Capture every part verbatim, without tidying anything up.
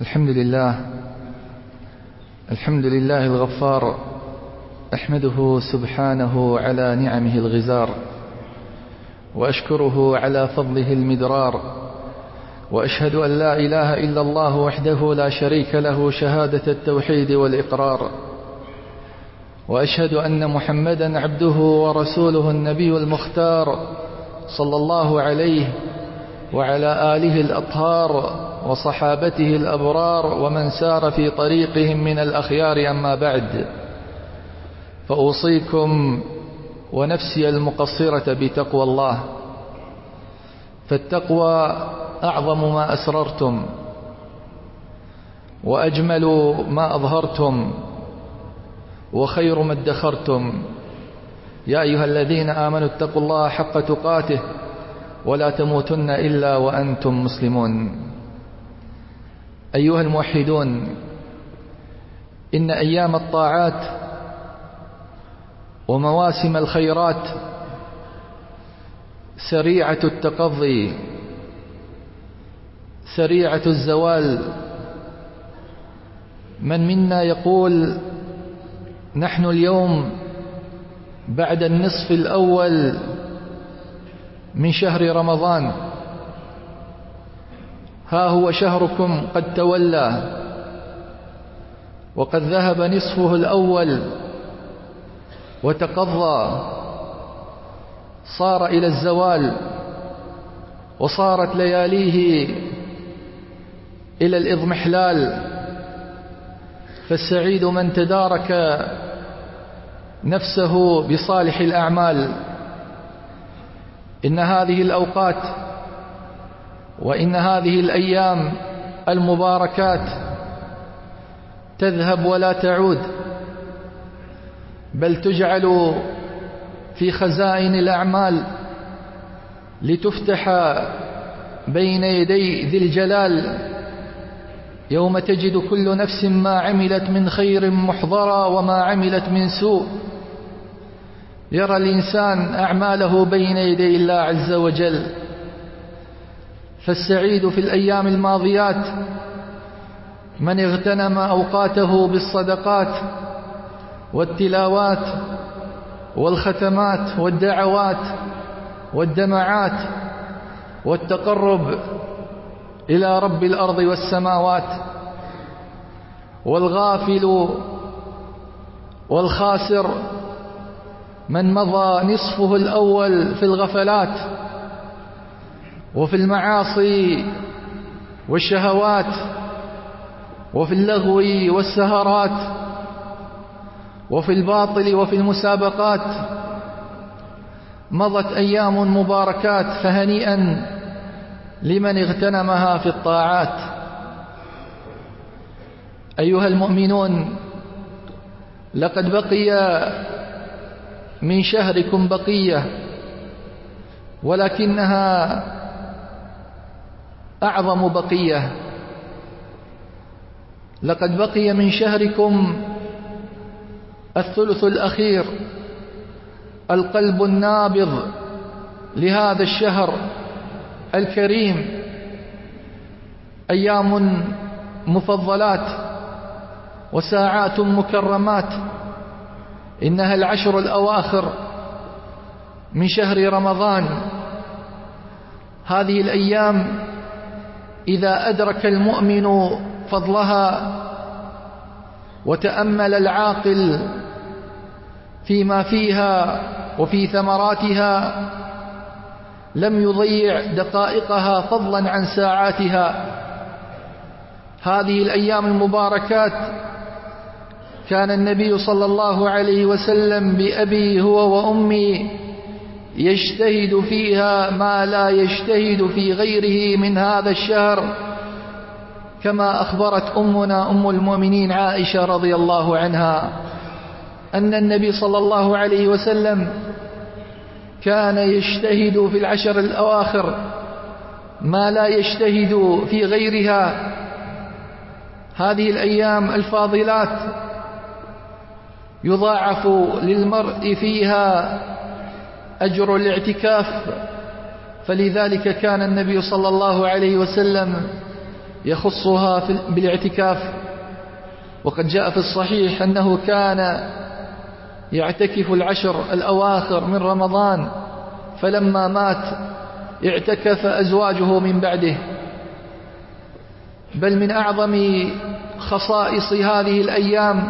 الحمد لله الحمد لله الغفار، أحمده سبحانه على نعمه الغزار، وأشكره على فضله المدرار، وأشهد أن لا إله إلا الله وحده لا شريك له شهادة التوحيد والإقرار، وأشهد أن محمدا عبده ورسوله النبي المختار، صلى الله عليه وعلى آله الأطهار وصحابته الأبرار ومن سار في طريقهم من الأخيار. أما بعد، فأوصيكم ونفسي المقصرة بتقوى الله، فالتقوى أعظم ما أسررتم، وأجمل ما أظهرتم، وخير ما ادخرتم. يا أيها الذين آمنوا اتقوا الله حق تقاته ولا تموتن إلا وأنتم مسلمون. أيها الموحدون، إن أيام الطاعات ومواسم الخيرات سريعة التقضي، سريعة الزوال. من منا يقول: نحن اليوم بعد النصف الأول من شهر رمضان، ها هو شهركم قد تولى، وقد ذهب نصفه الأول وتقضى، صار إلى الزوال، وصارت لياليه إلى الإضمحلال. فالسعيد من تدارك نفسه بصالح الأعمال. إن هذه الأوقات وإن هذه الأيام المباركات تذهب ولا تعود، بل تجعل في خزائن الأعمال لتفتح بين يدي ذي الجلال، يوم تجد كل نفس ما عملت من خير محضرا وما عملت من سوء. يرى الإنسان أعماله بين يدي الله عز وجل. فالسعيد في الأيام الماضيات من اغتنم أوقاته بالصدقات والتلاوات والختمات والدعوات والدمعات والتقرب إلى رب الأرض والسماوات. والغافل والخاسر من مضى نصفه الأول في الغفلات وفي المعاصي والشهوات وفي اللغو والسهرات وفي الباطل وفي المسابقات. مضت أيام مباركات، فهنيئا لمن اغتنمها في الطاعات. أيها المؤمنون، لقد بقي من شهركم بقية، ولكنها أعظم بقية. لقد بقي من شهركم الثلث الأخير، القلب النابض لهذا الشهر الكريم. أيام مفضلات وساعات مكرمات، إنها العشر الأواخر من شهر رمضان. هذه الأيام إذا أدرك المؤمن فضلها وتأمل العاقل فيما فيها وفي ثمراتها، لم يضيع دقائقها فضلا عن ساعاتها. هذه الأيام المباركات كان النبي صلى الله عليه وسلم بأبي هو وأمي يجتهد فيها ما لا يجتهد في غيره من هذا الشهر، كما أخبرت أمنا أم المؤمنين عائشة رضي الله عنها أن النبي صلى الله عليه وسلم كان يجتهد في العشر الأواخر ما لا يجتهد في غيرها. هذه الأيام الفاضلات يضاعف للمرء فيها أجر الاعتكاف، فلذلك كان النبي صلى الله عليه وسلم يخصها بالاعتكاف، وقد جاء في الصحيح أنه كان يعتكف العشر الأواخر من رمضان، فلما مات اعتكف أزواجه من بعده. بل من أعظم خصائص هذه الأيام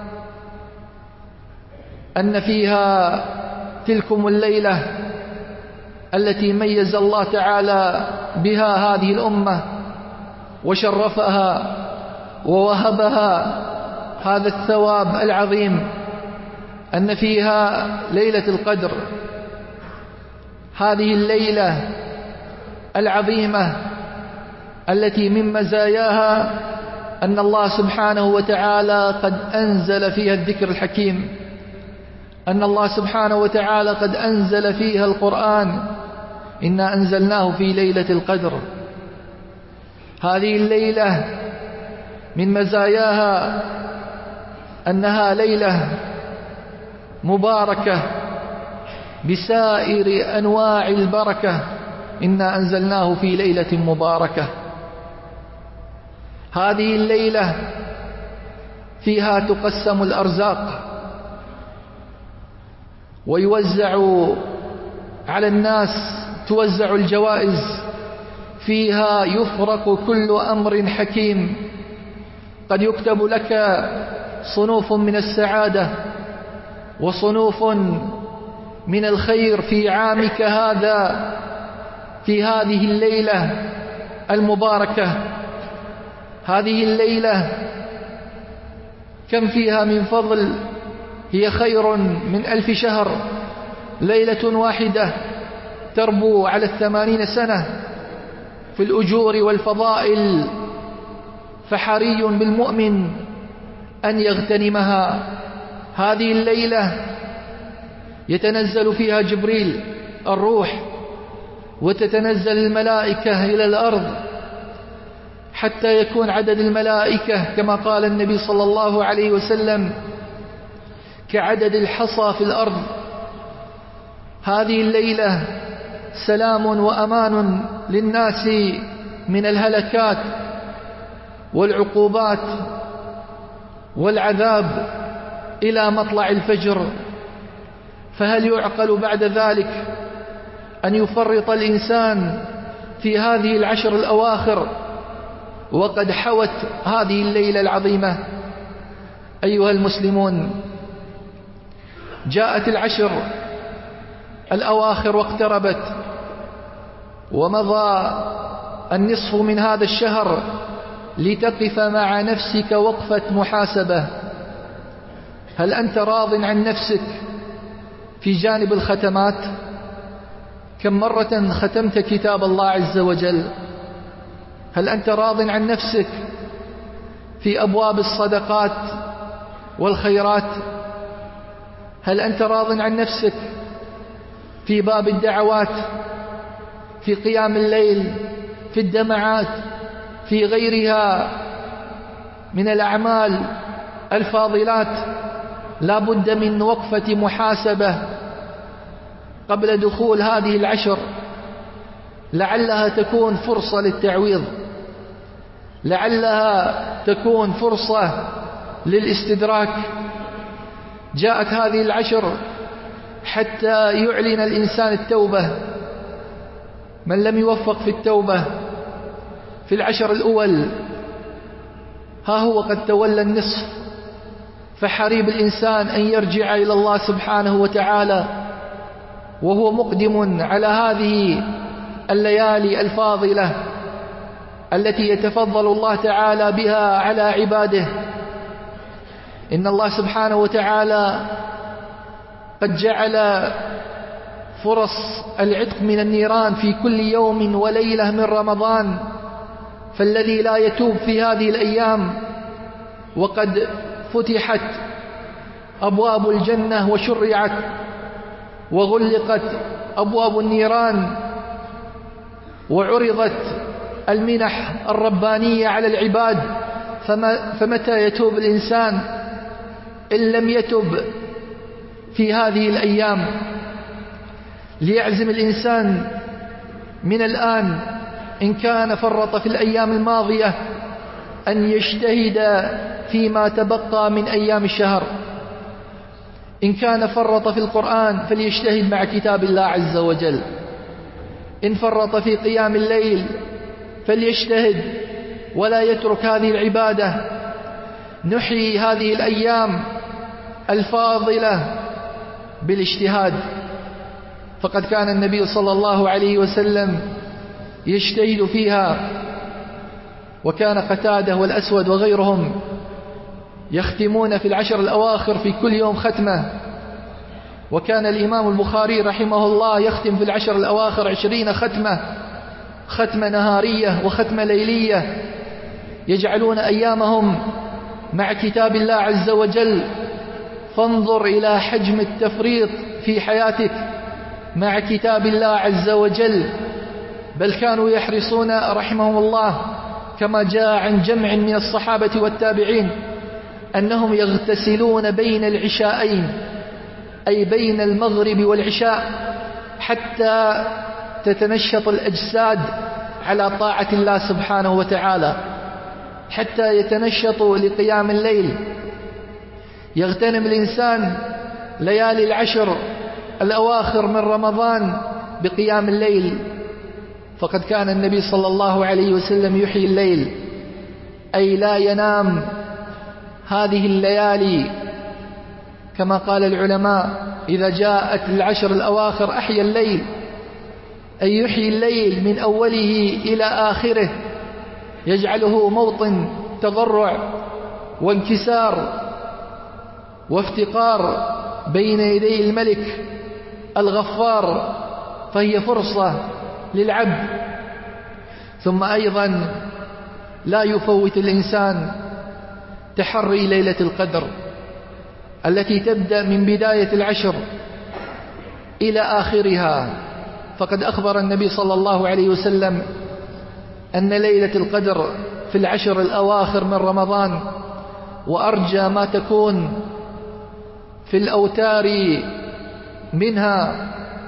أن فيها تلكم الليلة التي ميز الله تعالى بها هذه الأمة وشرفها ووهبها هذا الثواب العظيم، أن فيها ليلة القدر، هذه الليلة العظيمة التي من مزاياها أن الله سبحانه وتعالى قد أنزل فيها الذكر الحكيم، أن الله سبحانه وتعالى قد أنزل فيها القرآن، إنا أنزلناه في ليلة القدر. هذه الليلة من مزاياها أنها ليلة مباركة بسائر أنواع البركة، إنا أنزلناه في ليلة مباركة. هذه الليلة فيها تقسم الأرزاق ويوزع على الناس، توزع الجوائز، فيها يفرق كل أمر حكيم. قد يكتب لك صنوف من السعادة وصنوف من الخير في عامك هذا، في هذه الليلة المباركة. هذه الليلة كم فيها من فضل، هي خير من ألف شهر. ليلة واحدة تربو على الثمانين سنة في الأجور والفضائل، فحري بالمؤمن أن يغتنمها. هذه الليلة يتنزل فيها جبريل الروح، وتتنزل الملائكة إلى الأرض حتى يكون عدد الملائكة كما قال النبي صلى الله عليه وسلم كعدد الحصى في الأرض. هذه الليلة سلام وأمان للناس من الهلكات والعقوبات والعذاب إلى مطلع الفجر. فهل يعقل بعد ذلك أن يفرط الإنسان في هذه العشر الأواخر وقد حوت هذه الليلة العظيمة؟ أيها المسلمون، جاءت العشر الأواخر واقتربت، ومضى النصف من هذا الشهر لتقف مع نفسك وقفة محاسبة. هل أنت راض عن نفسك في جانب الختمات؟ كم مرة ختمت كتاب الله عز وجل؟ هل أنت راض عن نفسك في أبواب الصدقات والخيرات؟ هل أنت راض عن نفسك في باب الدعوات، في قيام الليل، في الدمعات، في غيرها من الأعمال الفاضلات؟ لا بد من وقفة محاسبة قبل دخول هذه العشر، لعلها تكون فرصة للتعويض، لعلها تكون فرصة للاستدراك. جاءت هذه العشر حتى يعلن الإنسان التوبة. من لم يوفق في التوبة في العشر الأول ها هو قد تولى النصف، فحريب الإنسان أن يرجع إلى الله سبحانه وتعالى وهو مقدم على هذه الليالي الفاضلة التي يتفضل الله تعالى بها على عباده. إن الله سبحانه وتعالى قد جعل فرص العتق من النيران في كل يوم وليلة من رمضان، فالذي لا يتوب في هذه الأيام وقد فتحت أبواب الجنة وشرعت وغلقت أبواب النيران وعرضت المنح الربانية على العباد، فما فمتى يتوب الإنسان إن لم يتب في هذه الأيام؟ ليعزم الإنسان من الآن إن كان فرط في الأيام الماضية أن يجتهد فيما تبقى من أيام الشهر. إن كان فرط في القرآن فليجتهد مع كتاب الله عز وجل. إن فرط في قيام الليل فليجتهد ولا يترك هذه العبادة. نحيي هذه الأيام الفاضلة بالاجتهاد، فقد كان النبي صلى الله عليه وسلم يجتهد فيها، وكان قتادة والأسود وغيرهم يختمون في العشر الأواخر في كل يوم ختمة، وكان الإمام البخاري رحمه الله يختم في العشر الأواخر عشرين ختمة، ختمة نهارية وختمة ليلية، يجعلون أيامهم مع كتاب الله عز وجل. فانظر إلى حجم التفريط في حياتك مع كتاب الله عز وجل. بل كانوا يحرصون رحمهم الله كما جاء عن جمع من الصحابة والتابعين أنهم يغتسلون بين العشاءين، أي بين المغرب والعشاء، حتى تتنشط الأجساد على طاعة الله سبحانه وتعالى، حتى يتنشطوا لقيام الليل. يغتنم الإنسان ليالي العشر الأواخر من رمضان بقيام الليل، فقد كان النبي صلى الله عليه وسلم يحيي الليل، أي لا ينام هذه الليالي، كما قال العلماء إذا جاءت العشر الأواخر أحيا الليل، أي يحيي الليل من أوله إلى آخره، يجعله موطن تضرع وانكسار وافتقار بين يدي الملك الغفار، فهي فرصة للعبد. ثم أيضا لا يفوت الإنسان تحري ليلة القدر التي تبدأ من بداية العشر إلى آخرها، فقد أخبر النبي صلى الله عليه وسلم أن ليلة القدر في العشر الأواخر من رمضان، وأرجى ما تكون في الأوتار منها،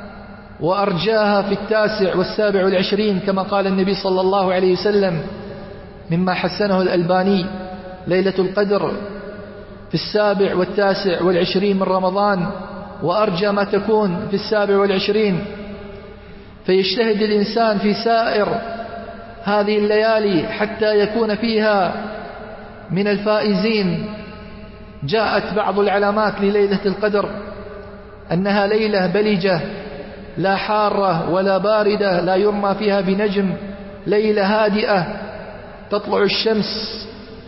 وأرجاها في التاسع والسابع والعشرين، كما قال النبي صلى الله عليه وسلم مما حسنه الألباني: ليلة القدر في السابع والتاسع والعشرين من رمضان، وأرجى ما تكون في السابع والعشرين. فيجتهد الإنسان في سائر هذه الليالي حتى يكون فيها من الفائزين. جاءت بعض العلامات لليلة القدر أنها ليلة بلجة، لا حارة ولا باردة، لا يرمى فيها بنجم، ليلة هادئة تطلع الشمس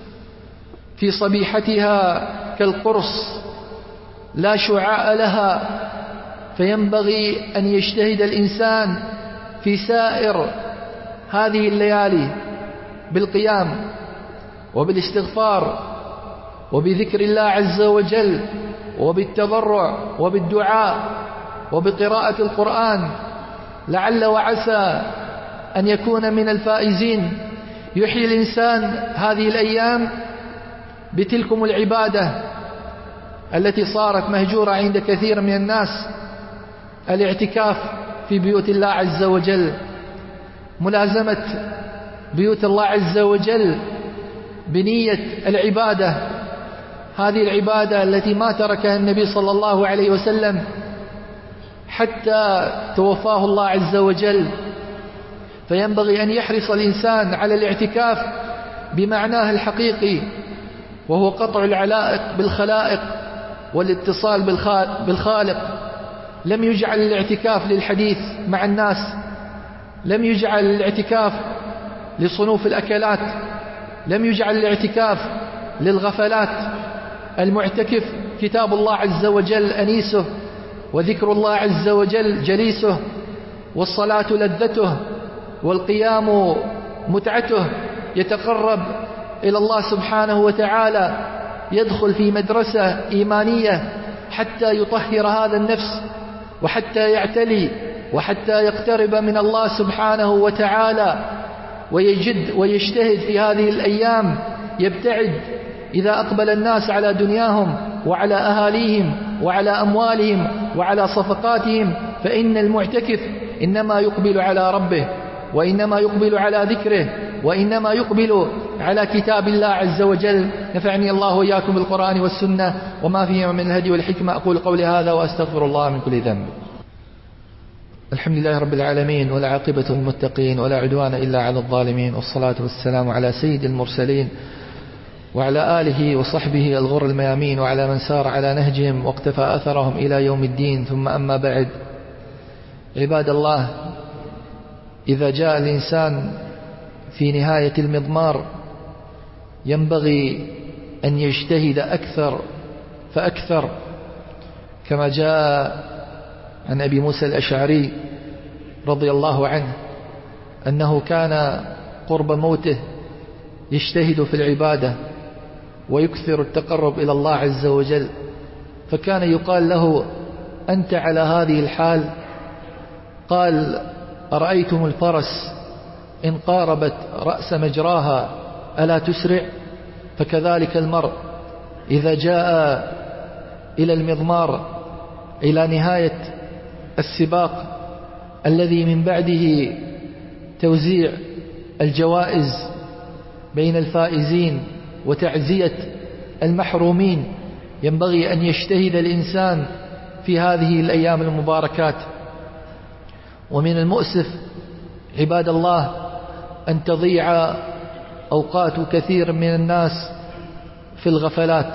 في صبيحتها كالقرص، لا شعاع لها. فينبغي أن يجتهد الإنسان في سائر هذه الليالي بالقيام وبالاستغفار وبذكر الله عز وجل وبالتضرع وبالدعاء وبقراءة القرآن، لعل وعسى أن يكون من الفائزين. يحيي الإنسان هذه الأيام بتلكم العبادة التي صارت مهجورة عند كثير من الناس، الاعتكاف في بيوت الله عز وجل، ملازمة بيوت الله عز وجل بنية العبادة، هذه العبادة التي ما تركها النبي صلى الله عليه وسلم حتى توفاه الله عز وجل. فينبغي أن يحرص الإنسان على الاعتكاف بمعناه الحقيقي، وهو قطع العلائق بالخلائق والاتصال بالخالق. لم يجعل الاعتكاف للحديث مع الناس، لم يجعل الاعتكاف لصنوف الأكلات، لم يجعل الاعتكاف للغفلات. المعتكف كتاب الله عز وجل أنيسه، وذكر الله عز وجل جليسه، والصلاة لذته، والقيام متعته، يتقرب إلى الله سبحانه وتعالى، يدخل في مدرسة إيمانية حتى يطهر هذا النفس، وحتى يعتلي، وحتى يقترب من الله سبحانه وتعالى، ويجد ويجتهد في هذه الأيام، يبتعد. إذا أقبل الناس على دنياهم وعلى أهاليهم وعلى أموالهم وعلى صفقاتهم، فإن المعتكف إنما يقبل على ربه، وإنما يقبل على ذكره، وإنما يقبل على كتاب الله عز وجل. نفعني الله وإياكم بالقرآن والسنة وما فيهما من الهدي والحكمة. أقول قولي هذا وأستغفر الله من كل ذنب. الحمد لله رب العالمين، والعاقبة للمتقين، ولا عدوان إلا على الظالمين، والصلاة والسلام على سيد المرسلين وعلى آله وصحبه الغر الميامين، وعلى من سار على نهجهم واقتفى أثرهم إلى يوم الدين. ثم أما بعد، عباد الله، إذا جاء الإنسان في نهاية المضمار ينبغي أن يجتهد أكثر فأكثر، كما جاء عن أبي موسى الأشعري رضي الله عنه أنه كان قرب موته يجتهد في العبادة ويكثر التقرب إلى الله عز وجل، فكان يقال له: أنت على هذه الحال؟ قال: أرأيتم الفرس إن قاربت رأس مجراها ألا تسرع؟ فكذلك المرء إذا جاء إلى المضمار، إلى نهاية السباق الذي من بعده توزيع الجوائز بين الفائزين وتعزية المحرومين، ينبغي أن يجتهد الإنسان في هذه الأيام المباركات. ومن المؤسف عباد الله أن تضيع أوقات كثير من الناس في الغفلات.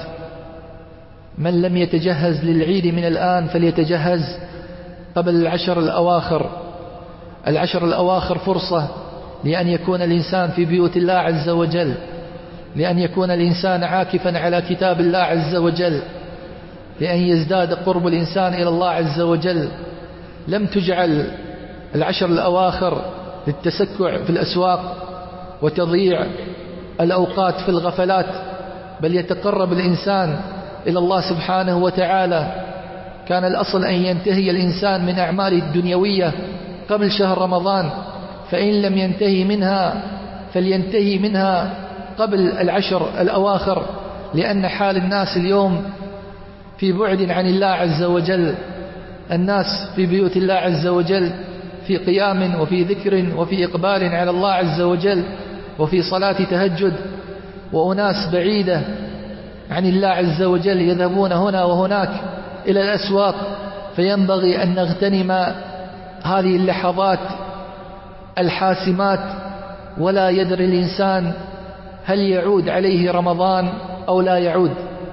من لم يتجهز للعيد من الآن فليتجهز قبل العشر الأواخر. العشر الأواخر فرصة لأن يكون الإنسان في بيوت الله عز وجل، لأن يكون الإنسان عاكفا على كتاب الله عز وجل، لأن يزداد قرب الإنسان إلى الله عز وجل. لم تجعل العشر الأواخر للتسكع في الأسواق وتضييع الأوقات في الغفلات، بل يتقرب الإنسان إلى الله سبحانه وتعالى. كان الأصل أن ينتهي الإنسان من أعماله الدنيوية قبل شهر رمضان، فإن لم ينتهي منها فلينتهي منها قبل العشر الأواخر، لأن حال الناس اليوم في بعد عن الله عز وجل. الناس في بيوت الله عز وجل في قيام وفي ذكر وفي إقبال على الله عز وجل وفي صلاة تهجد، وأناس بعيدة عن الله عز وجل يذهبون هنا وهناك إلى الأسواق. فينبغي أن نغتنم هذه اللحظات الحاسمات، ولا يدري الإنسان هل يعود عليه رمضان أو لا يعود.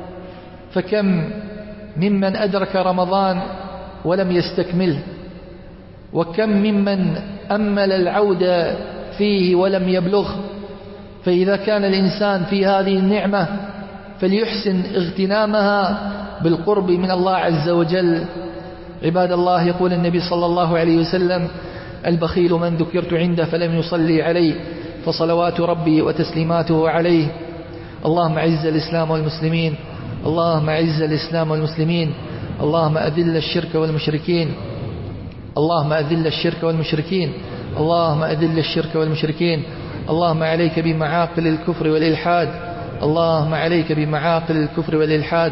فكم ممن أدرك رمضان ولم يستكمله، وكم ممن أمل العودة فيه ولم يبلغه. فإذا كان الإنسان في هذه النعمة فليحسن اغتنامها بالقرب من الله عز وجل. عباد الله، يقول النبي صلى الله عليه وسلم: البخيل من ذكرت عنده فلم يصلي عليه فصلوات ربي وتسليماته عليه. اللهم أعز الإسلام والمسلمين، اللهم أعز الإسلام والمسلمين، اللهم أذل الشرك والمشركين، اللهم أذل الشرك والمشركين، اللهم أذل الشرك والمشركين. اللهم عليك بمعاقل الكفر والإلحاد، اللهم عليك بمعاقل الكفر والإلحاد.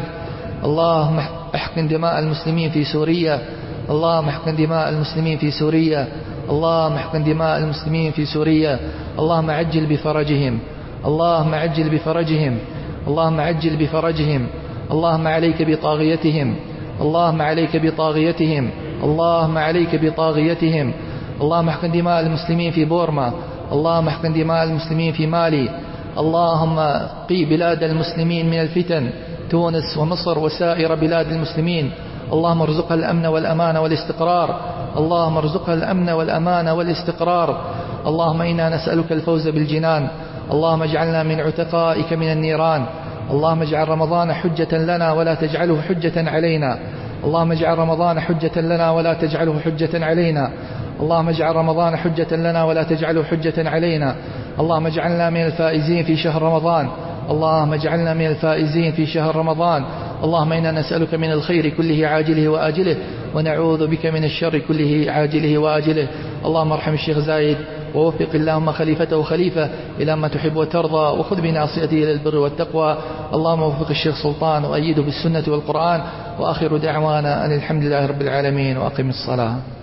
اللهم احقن دماء المسلمين في سوريا، اللهم احقن دماء المسلمين في سوريا، اللهم احقن دماء المسلمين في سوريا. اللهم عجل بفرجهم، اللهم عجل بفرجهم، اللهم عجل بفرجهم. اللهم عليك بطاغيتهم، اللهم عليك بطاغيتهم، اللهم عليك بطاغيتهم. اللهم احقن دماء المسلمين في بورما، اللهم احقن دماء المسلمين في مالي. اللهم قي بلاد المسلمين من الفتن، تونس ومصر وسائر بلاد المسلمين. اللهم ارزقها الأمن والأمان والاستقرار، اللهم ارزقها الأمن والأمان والاستقرار. اللهم إنا نسألك الفوز بالجنان، اللهم اجعلنا من عتقائك من النيران. اللهم اجعل رمضان حجة لنا ولا تجعله حجة علينا، اللهم اجعل رمضان حجة لنا ولا تجعله حجة علينا، اللهم اجعل رمضان حجة لنا ولا تجعله حجة علينا. اللهم اجعلنا من الفائزين في شهر رمضان، اللهم اجعلنا من الفائزين في شهر رمضان. اللهم إنا نسألك من الخير كله عاجله وآجله، ونعوذ بك من الشر كله عاجله وآجله. اللهم ارحم الشيخ زايد، ووفق اللهم خليفته خليفة إلى ما تحب وترضى، وخذ بناصيته إلى البر والتقوى. اللهم وفق الشيخ سلطان وأيده بالسنة والقرآن. وآخر دعوانا أن الحمد لله رب العالمين، وأقم الصلاة.